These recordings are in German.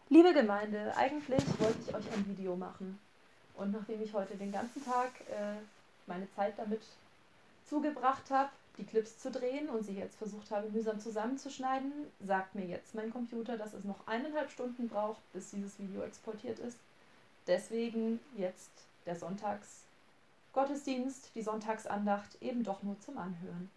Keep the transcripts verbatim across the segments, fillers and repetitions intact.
Liebe Gemeinde, eigentlich wollte ich euch ein Video machen. Und nachdem ich heute den ganzen Tag äh, meine Zeit damit zugebracht habe, die Clips zu drehen und sie jetzt versucht habe, mühsam zusammenzuschneiden, sagt mir jetzt mein Computer, dass es noch eineinhalb Stunden braucht, bis dieses Video exportiert ist. Deswegen jetzt der Sonntagsgottesdienst, die Sonntagsandacht eben doch nur zum Anhören.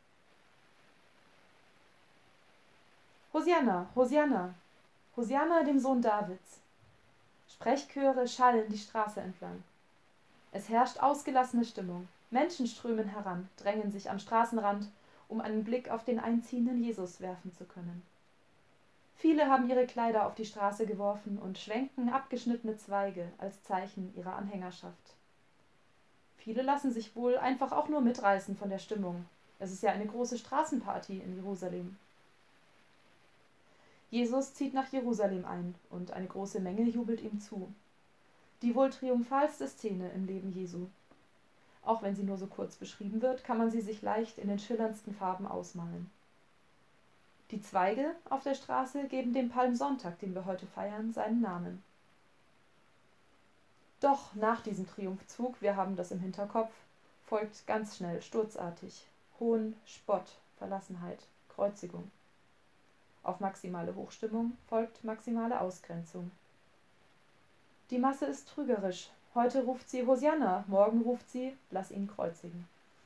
Hosianna, Hosianna, Hosianna dem Sohn Davids. Sprechchöre schallen die Straße entlang. Es herrscht ausgelassene Stimmung. Menschen strömen heran, drängen sich am Straßenrand, um einen Blick auf den einziehenden Jesus werfen zu können. Viele haben ihre Kleider auf die Straße geworfen und schwenken abgeschnittene Zweige als Zeichen ihrer Anhängerschaft. Viele lassen sich wohl einfach auch nur mitreißen von der Stimmung. Es ist ja eine große Straßenparty in Jerusalem. Jesus zieht nach Jerusalem ein und eine große Menge jubelt ihm zu. Die wohl triumphalste Szene im Leben Jesu. Auch wenn sie nur so kurz beschrieben wird, kann man sie sich leicht in den schillerndsten Farben ausmalen. Die Zweige auf der Straße geben dem Palmsonntag, den wir heute feiern, seinen Namen. Doch nach diesem Triumphzug, wir haben das im Hinterkopf, folgt ganz schnell, sturzartig, Hohn, Spott, Verlassenheit, Kreuzigung. Auf maximale Hochstimmung folgt maximale Ausgrenzung. Die Masse ist trügerisch. Heute ruft sie Hosianna, morgen ruft sie, lass ihn kreuzigen.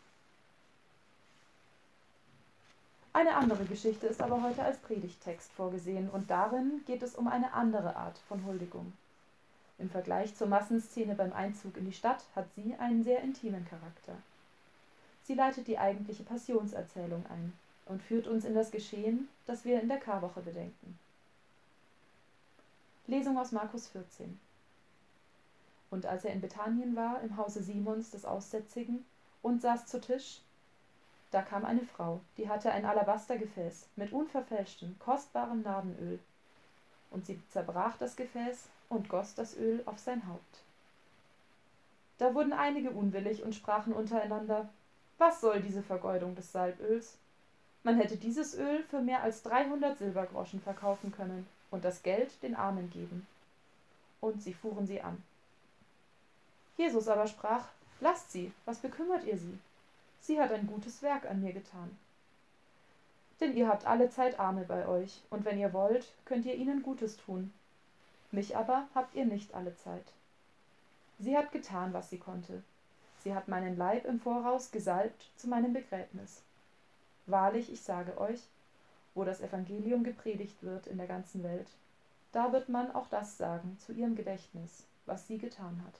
Eine andere Geschichte ist aber heute als Predigttext vorgesehen und darin geht es um eine andere Art von Huldigung. Im Vergleich zur Massenszene beim Einzug in die Stadt hat sie einen sehr intimen Charakter. Sie leitet die eigentliche Passionserzählung ein und führt uns in das Geschehen, das wir in der Karwoche bedenken. Lesung aus Markus vierzehn. Und als er in Bethanien war, im Hause Simons des Aussätzigen, und saß zu Tisch, da kam eine Frau, die hatte ein Alabastergefäß mit unverfälschtem, kostbarem Nardenöl. Und sie zerbrach das Gefäß und goss das Öl auf sein Haupt. Da wurden einige unwillig und sprachen untereinander: Was soll diese Vergeudung des Salböls? Man hätte dieses Öl für mehr als dreihundert Silbergroschen verkaufen können und das Geld den Armen geben. Und sie fuhren sie an. Jesus aber sprach: Lasst sie, was bekümmert ihr sie? Sie hat ein gutes Werk an mir getan. Denn ihr habt alle Zeit Arme bei euch, und wenn ihr wollt, könnt ihr ihnen Gutes tun. Mich aber habt ihr nicht alle Zeit. Sie hat getan, was sie konnte. Sie hat meinen Leib im Voraus gesalbt zu meinem Begräbnis. Wahrlich, ich sage euch, wo das Evangelium gepredigt wird in der ganzen Welt, da wird man auch das sagen zu ihrem Gedächtnis, was sie getan hat.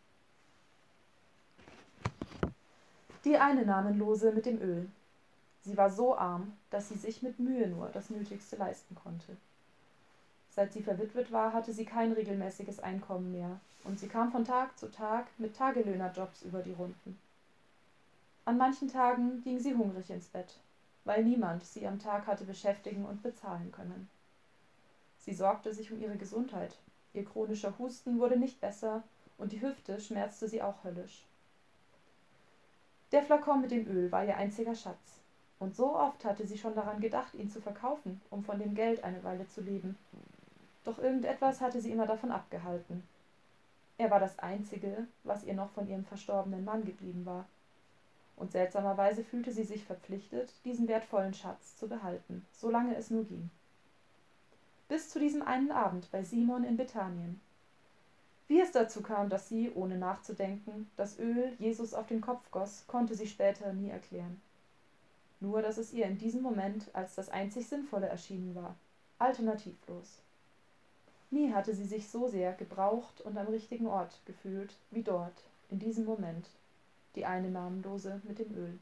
Die eine Namenlose mit dem Öl. Sie war so arm, dass sie sich mit Mühe nur das Nötigste leisten konnte. Seit sie verwitwet war, hatte sie kein regelmäßiges Einkommen mehr, und sie kam von Tag zu Tag mit Tagelöhnerjobs über die Runden. An manchen Tagen ging sie hungrig ins Bett, weil niemand sie am Tag hatte beschäftigen und bezahlen können. Sie sorgte sich um ihre Gesundheit. Ihr chronischer Husten wurde nicht besser und die Hüfte schmerzte sie auch höllisch. Der Flakon mit dem Öl war ihr einziger Schatz, und so oft hatte sie schon daran gedacht, ihn zu verkaufen, um von dem Geld eine Weile zu leben. Doch irgendetwas hatte sie immer davon abgehalten. Er war das Einzige, was ihr noch von ihrem verstorbenen Mann geblieben war. Und seltsamerweise fühlte sie sich verpflichtet, diesen wertvollen Schatz zu behalten, solange es nur ging. Bis zu diesem einen Abend bei Simon in Bethanien. Wie es dazu kam, dass sie, ohne nachzudenken, das Öl Jesus auf den Kopf goss, konnte sie später nie erklären. Nur, dass es ihr in diesem Moment als das einzig Sinnvolle erschienen war, alternativlos. Nie hatte sie sich so sehr gebraucht und am richtigen Ort gefühlt, wie dort, in diesem Moment, die eine Namenlose mit dem Öl.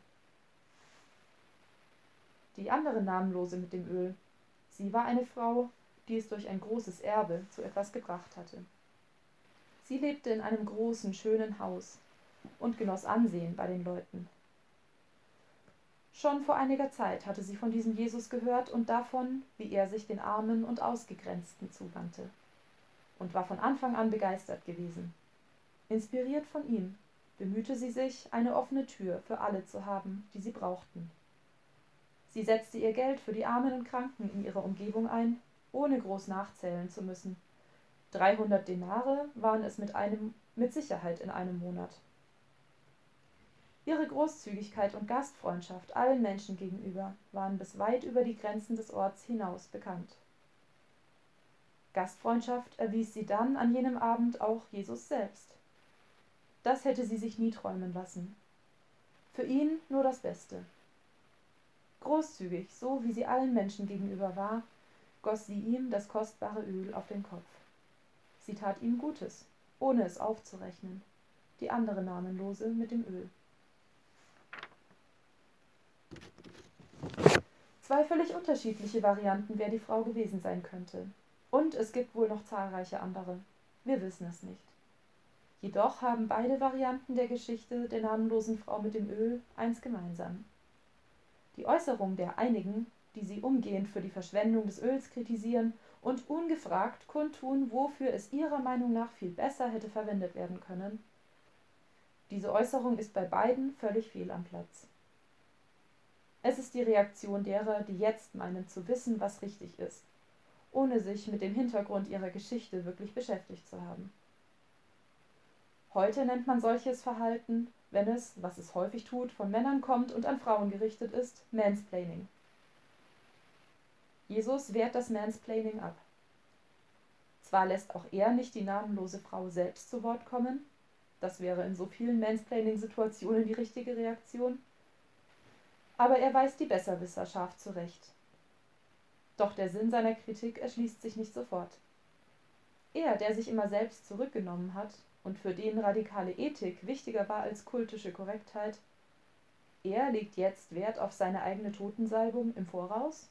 Die andere Namenlose mit dem Öl. Sie war eine Frau, die es durch ein großes Erbe zu etwas gebracht hatte. Sie lebte in einem großen, schönen Haus und genoss Ansehen bei den Leuten. Schon vor einiger Zeit hatte sie von diesem Jesus gehört und davon, wie er sich den Armen und Ausgegrenzten zuwandte, und war von Anfang an begeistert gewesen. Inspiriert von ihm, bemühte sie sich, eine offene Tür für alle zu haben, die sie brauchten. Sie setzte ihr Geld für die Armen und Kranken in ihrer Umgebung ein, ohne groß nachzählen zu müssen, dreihundert Denare waren es mit, einem, mit Sicherheit in einem Monat. Ihre Großzügigkeit und Gastfreundschaft allen Menschen gegenüber waren bis weit über die Grenzen des Orts hinaus bekannt. Gastfreundschaft erwies sie dann an jenem Abend auch Jesus selbst. Das hätte sie sich nie träumen lassen. Für ihn nur das Beste. Großzügig, so wie sie allen Menschen gegenüber war, goss sie ihm das kostbare Öl auf den Kopf. Sie tat ihm Gutes, ohne es aufzurechnen, die andere Namenlose mit dem Öl. Zwei völlig unterschiedliche Varianten, wer die Frau gewesen sein könnte. Und es gibt wohl noch zahlreiche andere. Wir wissen es nicht. Jedoch haben beide Varianten der Geschichte der namenlosen Frau mit dem Öl eins gemeinsam. Die Äußerung der einigen, die sie umgehend für die Verschwendung des Öls kritisieren und ungefragt kundtun, wofür es ihrer Meinung nach viel besser hätte verwendet werden können. Diese Äußerung ist bei beiden völlig fehl am Platz. Es ist die Reaktion derer, die jetzt meinen zu wissen, was richtig ist, ohne sich mit dem Hintergrund ihrer Geschichte wirklich beschäftigt zu haben. Heute nennt man solches Verhalten, wenn es, was es häufig tut, von Männern kommt und an Frauen gerichtet ist, Mansplaining. Jesus wehrt das Mansplaining ab. Zwar lässt auch er nicht die namenlose Frau selbst zu Wort kommen, das wäre in so vielen Mansplaining-Situationen die richtige Reaktion, aber er weist die Besserwisser scharf zurecht. Doch der Sinn seiner Kritik erschließt sich nicht sofort. Er, der sich immer selbst zurückgenommen hat und für den radikale Ethik wichtiger war als kultische Korrektheit, er legt jetzt Wert auf seine eigene Totensalbung im Voraus?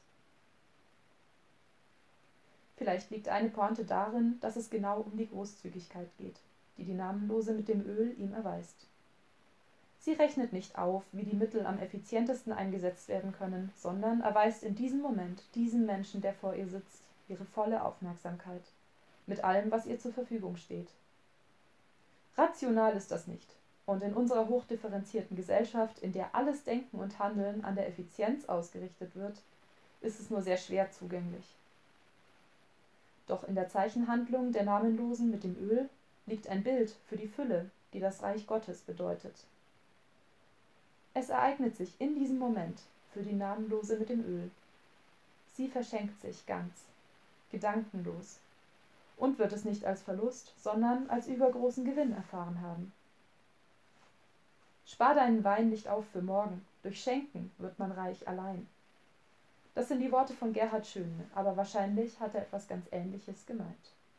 Vielleicht liegt eine Pointe darin, dass es genau um die Großzügigkeit geht, die die Namenlose mit dem Öl ihm erweist. Sie rechnet nicht auf, wie die Mittel am effizientesten eingesetzt werden können, sondern erweist in diesem Moment diesem Menschen, der vor ihr sitzt, ihre volle Aufmerksamkeit, mit allem, was ihr zur Verfügung steht. Rational ist das nicht, und in unserer hochdifferenzierten Gesellschaft, in der alles Denken und Handeln an der Effizienz ausgerichtet wird, ist es nur sehr schwer zugänglich. Doch in der Zeichenhandlung der Namenlosen mit dem Öl liegt ein Bild für die Fülle, die das Reich Gottes bedeutet. Es ereignet sich in diesem Moment für die Namenlose mit dem Öl. Sie verschenkt sich ganz, gedankenlos, und wird es nicht als Verlust, sondern als übergroßen Gewinn erfahren haben. Spar deinen Wein nicht auf für morgen, durch Schenken wird man reich allein. Das sind die Worte von Gerhard Schöne, aber wahrscheinlich hat er etwas ganz Ähnliches gemeint.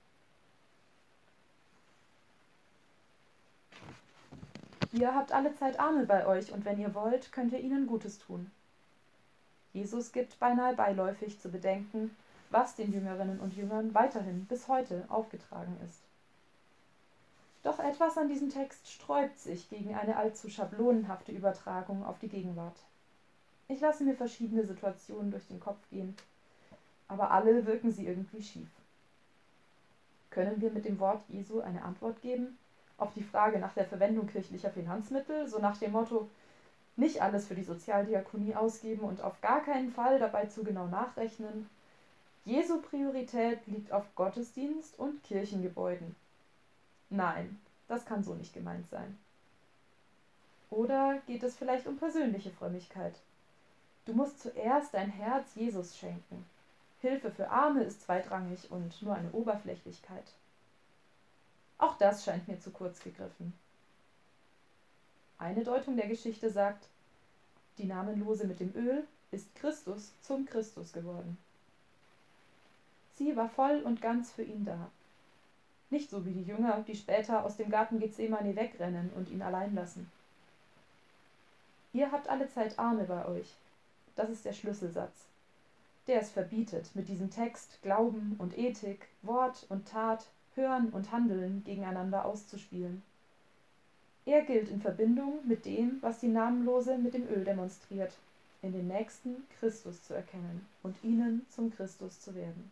Ihr habt alle Zeit Arme bei euch, und wenn ihr wollt, könnt ihr ihnen Gutes tun. Jesus gibt beinahe beiläufig zu bedenken, was den Jüngerinnen und Jüngern weiterhin bis heute aufgetragen ist. Doch etwas an diesem Text sträubt sich gegen eine allzu schablonenhafte Übertragung auf die Gegenwart. Ich lasse mir verschiedene Situationen durch den Kopf gehen, aber alle wirken sie irgendwie schief. Können wir mit dem Wort Jesu eine Antwort geben auf die Frage nach der Verwendung kirchlicher Finanzmittel, so nach dem Motto, nicht alles für die Sozialdiakonie ausgeben und auf gar keinen Fall dabei zu genau nachrechnen? Jesu Priorität liegt auf Gottesdienst und Kirchengebäuden. Nein, das kann so nicht gemeint sein. Oder geht es vielleicht um persönliche Frömmigkeit? Du musst zuerst dein Herz Jesus schenken. Hilfe für Arme ist zweitrangig und nur eine Oberflächlichkeit. Auch das scheint mir zu kurz gegriffen. Eine Deutung der Geschichte sagt, die Namenlose mit dem Öl ist Christus zum Christus geworden. Sie war voll und ganz für ihn da. Nicht so wie die Jünger, die später aus dem Garten Gethsemane wegrennen und ihn allein lassen. Ihr habt alle Zeit Arme bei euch. Das ist der Schlüsselsatz, der es verbietet, mit diesem Text Glauben und Ethik, Wort und Tat, Hören und Handeln gegeneinander auszuspielen. Er gilt in Verbindung mit dem, was die Namenlose mit dem Öl demonstriert, in den Nächsten Christus zu erkennen und ihnen zum Christus zu werden.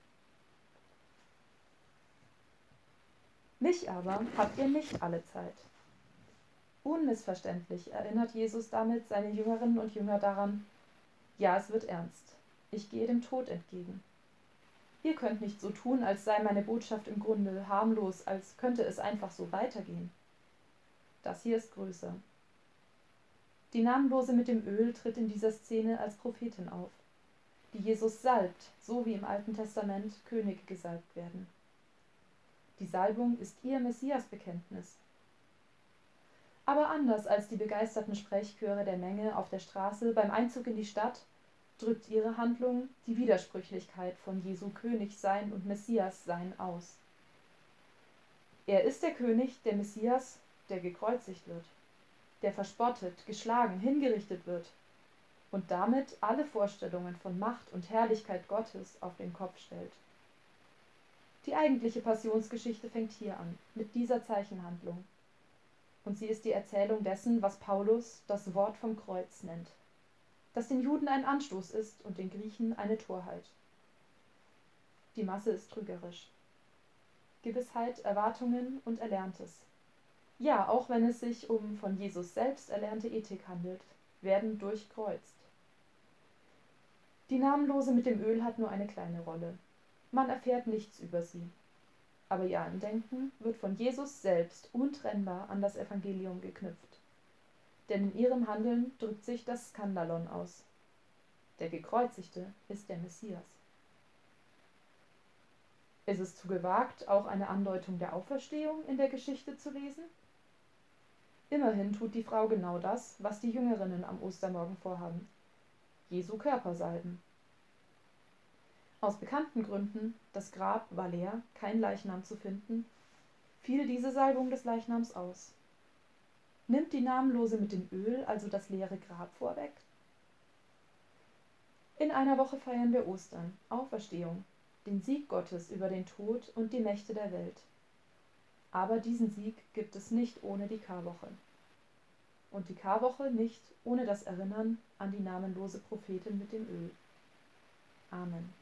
Mich aber habt ihr nicht alle Zeit. Unmissverständlich erinnert Jesus damit seine Jüngerinnen und Jünger daran, ja, es wird ernst. Ich gehe dem Tod entgegen. Ihr könnt nicht so tun, als sei meine Botschaft im Grunde harmlos, als könnte es einfach so weitergehen. Das hier ist größer. Die Namenlose mit dem Öl tritt in dieser Szene als Prophetin auf, die Jesus salbt, so wie im Alten Testament Könige gesalbt werden. Die Salbung ist ihr Messiasbekenntnis. Aber anders als die begeisterten Sprechchöre der Menge auf der Straße beim Einzug in die Stadt, drückt ihre Handlung die Widersprüchlichkeit von Jesu Königsein und Messiassein aus. Er ist der König, der Messias, der gekreuzigt wird, der verspottet, geschlagen, hingerichtet wird und damit alle Vorstellungen von Macht und Herrlichkeit Gottes auf den Kopf stellt. Die eigentliche Passionsgeschichte fängt hier an, mit dieser Zeichenhandlung. Und sie ist die Erzählung dessen, was Paulus das Wort vom Kreuz nennt, das den Juden ein Anstoß ist und den Griechen eine Torheit. Die Masse ist trügerisch. Gewissheit, Erwartungen und Erlerntes. Ja, auch wenn es sich um von Jesus selbst erlernte Ethik handelt, werden durchkreuzt. Die Namenlose mit dem Öl hat nur eine kleine Rolle. Man erfährt nichts über sie. Aber ihr Andenken wird von Jesus selbst untrennbar an das Evangelium geknüpft. Denn in ihrem Handeln drückt sich das Skandalon aus. Der Gekreuzigte ist der Messias. Ist es zu gewagt, auch eine Andeutung der Auferstehung in der Geschichte zu lesen? Immerhin tut die Frau genau das, was die Jüngerinnen am Ostermorgen vorhaben: Jesu Körper salben. Aus bekannten Gründen, das Grab war leer, kein Leichnam zu finden, fiel diese Salbung des Leichnams aus. Nimmt die Namenlose mit dem Öl also das leere Grab vorweg? In einer Woche feiern wir Ostern, Auferstehung, den Sieg Gottes über den Tod und die Mächte der Welt. Aber diesen Sieg gibt es nicht ohne die Karwoche. Und die Karwoche nicht ohne das Erinnern an die namenlose Prophetin mit dem Öl. Amen.